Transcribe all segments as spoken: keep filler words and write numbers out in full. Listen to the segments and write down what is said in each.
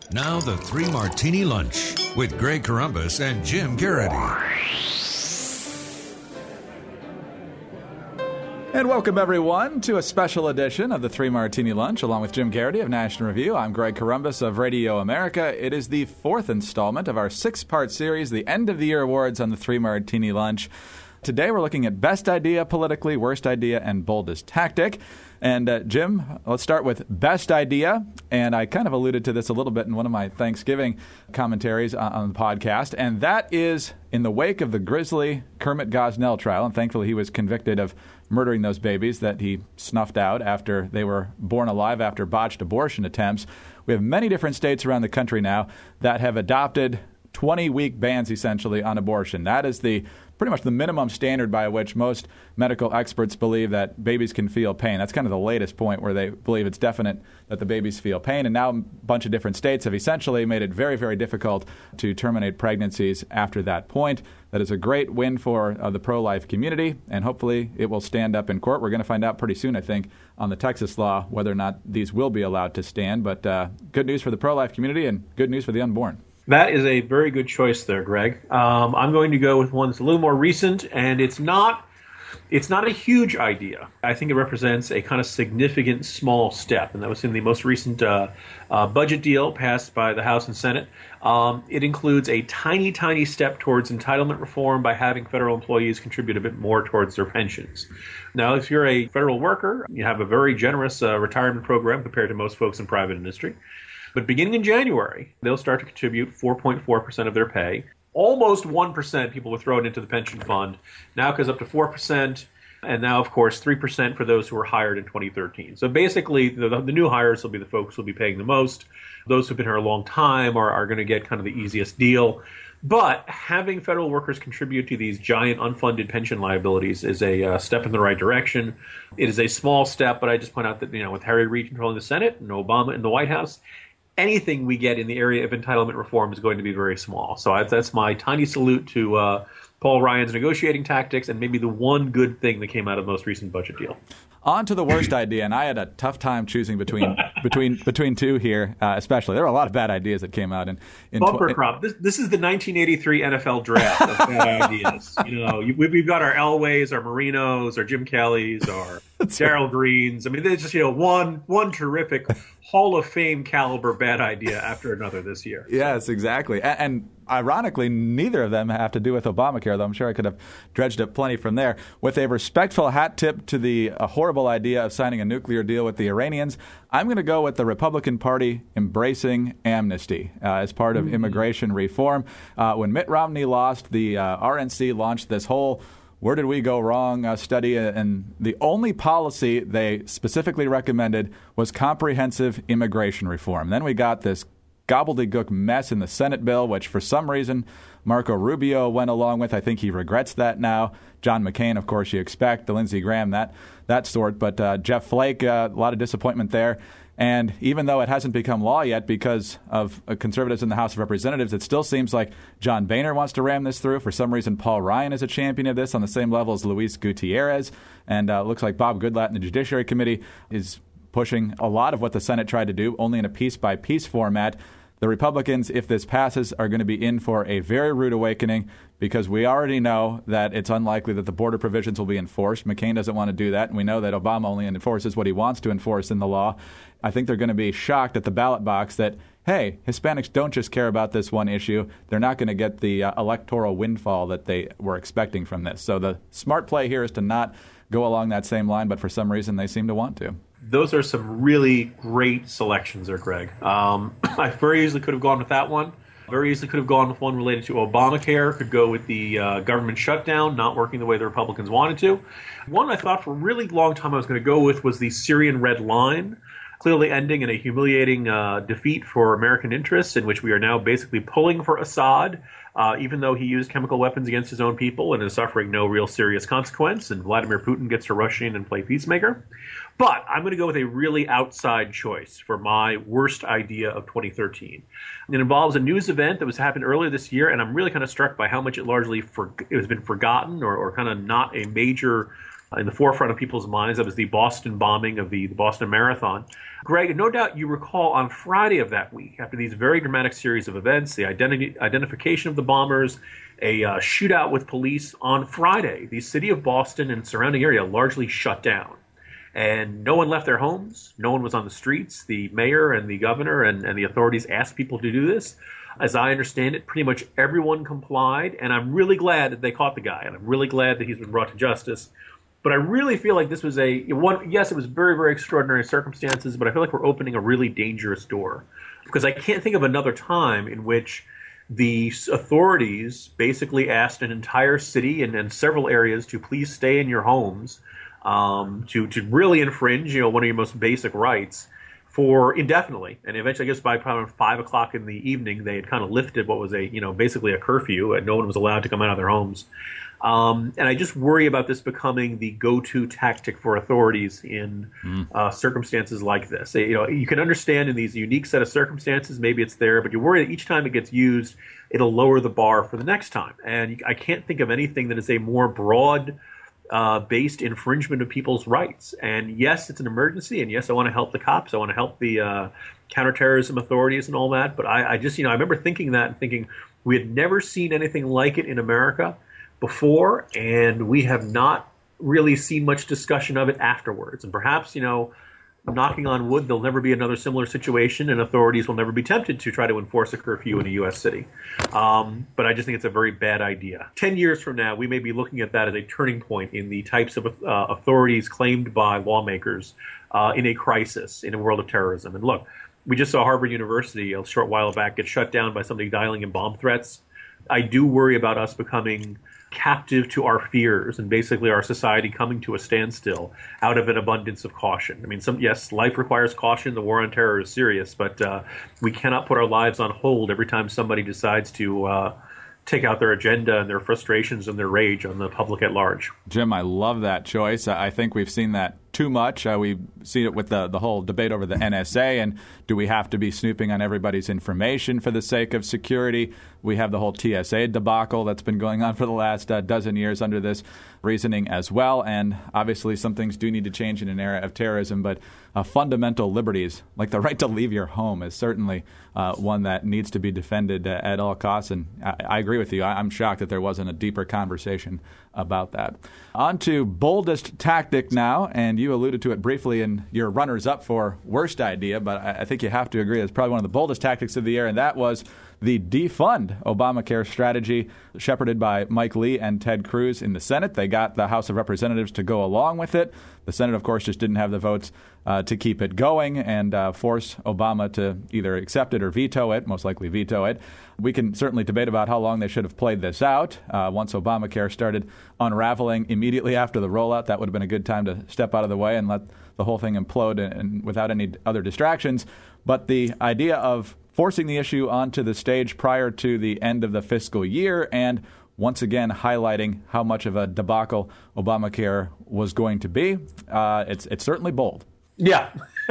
Now the Three Martini Lunch with Greg Corombos and Jim Garrity. And welcome, everyone, to a special edition of the Three Martini Lunch, along with Jim Garrity of National Review. I'm Greg Corombos of Radio America. It is the fourth installment of our six-part series, the end-of-the-year awards on the Three Martini Lunch. Today we're looking at best idea politically, worst idea, and boldest tactic. And uh, Jim, let's start with best idea. And I kind of alluded to this a little bit in one of my Thanksgiving commentaries on, on the podcast. And that is in the wake of the grisly Kermit Gosnell trial. And thankfully he was convicted of murdering those babies that he snuffed out after they were born alive after botched abortion attempts. We have many different states around the country now that have adopted twenty-week bans, essentially, on abortion. That is the pretty much the minimum standard by which most medical experts believe that babies can feel pain. That's kind of the latest point where they believe it's definite that the babies feel pain. And now a bunch of different states have essentially made it very, very difficult to terminate pregnancies after that point. That is a great win for uh, the pro-life community, and hopefully it will stand up in court. We're going to find out pretty soon, I think, on the Texas law whether or not these will be allowed to stand. But uh, good news for the pro-life community and good news for the unborn. That is a very good choice there, Greg. Um, I'm going to go with one that's a little more recent, and it's not it's not a huge idea. I think it represents a kind of significant small step, and that was in the most recent uh, uh, budget deal passed by the House and Senate. Um, it includes a tiny, tiny step towards entitlement reform by having federal employees contribute a bit more towards their pensions. Now, if you're a federal worker, you have a very generous uh, retirement program compared to most folks in private industry. But beginning in January, they'll start to contribute four point four percent of their pay. Almost one percent people were thrown into the pension fund. Now it goes up to four percent. And now, of course, three percent for those who were hired in twenty thirteen. So basically, the, the new hires will be the folks who will be paying the most. Those who've been here a long time are, are going to get kind of the easiest deal. But having federal workers contribute to these giant unfunded pension liabilities is a uh, step in the right direction. It is a small step, but I just point out that, you know, with Harry Reid controlling the Senate and Obama in the White House, anything we get in the area of entitlement reform is going to be very small. So I, that's my tiny salute to uh, Paul Ryan's negotiating tactics and maybe the one good thing that came out of the most recent budget deal. On to the worst idea, and I had a tough time choosing between between between two here, uh, especially. There were a lot of bad ideas that came out. in, in Bumper tw- crop. This, this is the nineteen eighty-three N F L draft of bad ideas. You know, you, we've got our Elways, our Marinos, our Jim Kellys, our Darryl Greens. I mean, there's just, you know, one one terrific Hall of Fame caliber bad idea after another this year. Yes, exactly. And, and ironically, neither of them have to do with Obamacare, though I'm sure I could have dredged up plenty from there. With a respectful hat tip to the uh, horrible idea of signing a nuclear deal with the Iranians, I'm going to go with the Republican Party embracing amnesty uh, as part of mm-hmm. immigration reform. Uh, when Mitt Romney lost, the uh, R N C launched this whole where did we go wrong uh, study, and the only policy they specifically recommended was comprehensive immigration reform. Then we got this gobbledygook mess in the Senate bill, which for some reason Marco Rubio went along with. I think he regrets that now. John McCain, of course, you expect. The Lindsey Graham, that that sort. But uh, Jeff Flake, uh, a lot of disappointment there. And even though it hasn't become law yet because of uh, conservatives in the House of Representatives, it still seems like John Boehner wants to ram this through. For some reason, Paul Ryan is a champion of this on the same level as Luis Gutierrez. And uh, it looks like Bob Goodlatte in the Judiciary Committee is pushing a lot of what the Senate tried to do, only in a piece-by-piece format. The Republicans, if this passes, are going to be in for a very rude awakening because we already know that it's unlikely that the border provisions will be enforced. McCain doesn't want to do that, and we know that Obama only enforces what he wants to enforce in the law. I think they're going to be shocked at the ballot box that, hey, Hispanics don't just care about this one issue. They're not going to get the uh, electoral windfall that they were expecting from this. So the smart play here is to not go along that same line, but for some reason they seem to want to. Those are some really great selections there, Greg. Um, I very easily could have gone with that one. Very easily could have gone with one related to Obamacare, could go with the uh, government shutdown, not working the way the Republicans wanted to. One I thought for a really long time I was going to go with was the Syrian Red Line, clearly ending in a humiliating uh, defeat for American interests, in which we are now basically pulling for Assad, uh, even though he used chemical weapons against his own people and is suffering no real serious consequence, and Vladimir Putin gets to rush in and play peacemaker. But I'm going to go with a really outside choice for my worst idea of twenty thirteen. It involves a news event that was happened earlier this year, and I'm really kind of struck by how much it largely for, it has been forgotten or, or kind of not a major in the forefront of people's minds. That was the Boston bombing of the, the Boston Marathon. Greg, no doubt you recall on Friday of that week, after these very dramatic series of events, the identity, identification of the bombers, a uh, shootout with police on Friday, the city of Boston and surrounding area largely shut down. And no one left their homes. No one was on the streets. The mayor and the governor and, and the authorities asked people to do this. As I understand it, pretty much everyone complied. And I'm really glad that they caught the guy. And I'm really glad that he's been brought to justice. But I really feel like this was a, one, yes, it was very, very extraordinary circumstances, but I feel like we're opening a really dangerous door. Because I can't think of another time in which the authorities basically asked an entire city and, and several areas to please stay in your homes, um, to, to really infringe, you know, one of your most basic rights for indefinitely. And eventually, I guess by probably five o'clock in the evening, they had kind of lifted what was a, you know, basically a curfew, and no one was allowed to come out of their homes. Um, and I just worry about this becoming the go-to tactic for authorities in mm. uh, circumstances like this. You know, you can understand in these unique set of circumstances, maybe it's there, but you worry that each time it gets used, it'll lower the bar for the next time. And I can't think of anything that is a more broad Uh, based infringement of people's rights. And yes, it's an emergency, and yes, I want to help the cops. I want to help the uh, counterterrorism authorities and all that. But I, I just, you know, I remember thinking that and thinking we had never seen anything like it in America before, and we have not really seen much discussion of it afterwards. And perhaps, you know, knocking on wood, there'll never be another similar situation, and authorities will never be tempted to try to enforce a curfew in a U S city. Um, but I just think it's a very bad idea. Ten years from now, we may be looking at that as a turning point in the types of uh, authorities claimed by lawmakers uh, in a crisis, in a world of terrorism. And look, we just saw Harvard University a short while back get shut down by somebody dialing in bomb threats. I do worry about us becoming captive to our fears and basically our society coming to a standstill out of an abundance of caution. I mean, some yes, life requires caution. The war on terror is serious, but uh, we cannot put our lives on hold every time somebody decides to uh, take out their agenda and their frustrations and their rage on the public at large. Jim, I love that choice. I think we've seen that too much. Uh, we've seen it with the, the whole debate over the N S A, and do we have to be snooping on everybody's information for the sake of security? We have the whole T S A debacle that's been going on for the last uh, dozen years under this reasoning as well. And obviously some things do need to change in an era of terrorism, but uh, fundamental liberties, like the right to leave your home, is certainly uh, one that needs to be defended uh, at all costs. And I, I agree with you. I, I'm shocked that there wasn't a deeper conversation about that. On to boldest tactic now, and you alluded to it briefly in your runners-up for worst idea, but I, I think you have to agree it's probably one of the boldest tactics of the year, and that was the defund Obamacare strategy shepherded by Mike Lee and Ted Cruz in the Senate. They got the House of Representatives to go along with it. The Senate, of course, just didn't have the votes uh, to keep it going and uh, force Obama to either accept it or veto it, most likely veto it. We can certainly debate about how long they should have played this out. Uh, once Obamacare started unraveling immediately after the rollout, that would have been a good time to step out of the way and let the whole thing implode and, and without any other distractions. But the idea of forcing the issue onto the stage prior to the end of the fiscal year and once again highlighting how much of a debacle Obamacare was going to be, uh, it's it's certainly bold. Yeah.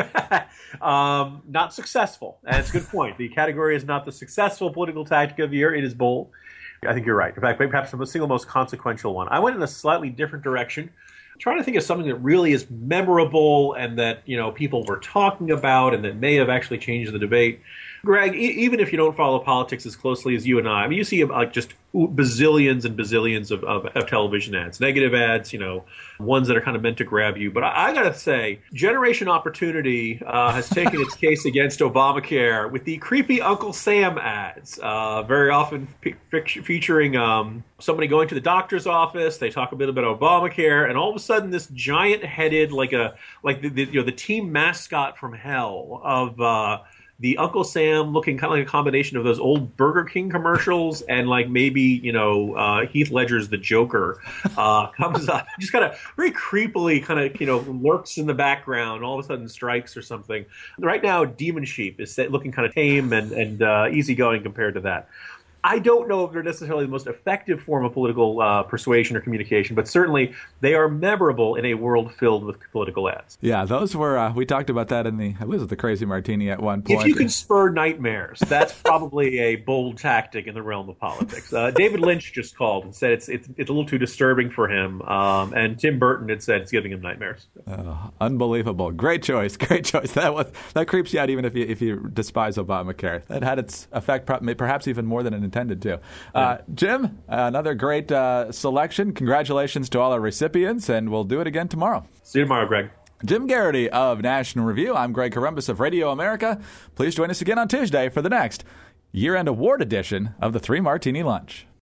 um, not successful. And it's a good point. The category is not the successful political tactic of the year. It is bold. I think you're right. In fact, perhaps the single most consequential one. I went in a slightly different direction, trying to think of something that really is memorable and that, you know, people were talking about and that may have actually changed the debate. Greg, e- even if you don't follow politics as closely as you and I, I mean, you see like just bazillions and bazillions of, of, of television ads, negative ads, you know, ones that are kind of meant to grab you. But I, I got to say, Generation Opportunity uh, has taken its case against Obamacare with the creepy Uncle Sam ads, uh, very often fe- featuring um, somebody going to the doctor's office. They talk a bit about Obamacare, and all of a sudden, this giant-headed, like a like the, the you know the team mascot from hell of uh, the Uncle Sam looking kind of like a combination of those old Burger King commercials and like maybe, you know, uh, Heath Ledger's The Joker uh, comes up, just kind of very creepily kind of, you know, lurks in the background, all of a sudden strikes or something. Right now, Demon Sheep is looking kind of tame and, and uh, easygoing compared to that. I don't know if they're necessarily the most effective form of political uh, persuasion or communication, but certainly they are memorable in a world filled with political ads. Yeah, those were, uh, we talked about that in the, I believe it was the Crazy Martini at one point. If you can spur nightmares, that's probably a bold tactic in the realm of politics. Uh, David Lynch just called and said it's, it's, it's a little too disturbing for him, um, and Tim Burton had said it's giving him nightmares. Uh, unbelievable. Great choice, great choice. That was that creeps you out even if you, if you despise Obamacare. That had its effect, perhaps even more than it intended to. Uh, Jim, uh, another great uh, selection. Congratulations to all our recipients, and we'll do it again tomorrow. See you tomorrow, Greg. Jim Garrity of National Review. I'm Greg Corombos of Radio America. Please join us again on Tuesday for the next year-end award edition of the Three Martini Lunch.